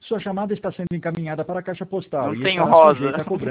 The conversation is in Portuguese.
Sua chamada está sendo encaminhada para a caixa postal Não e tenho estará rosa. sujeita a cobrança.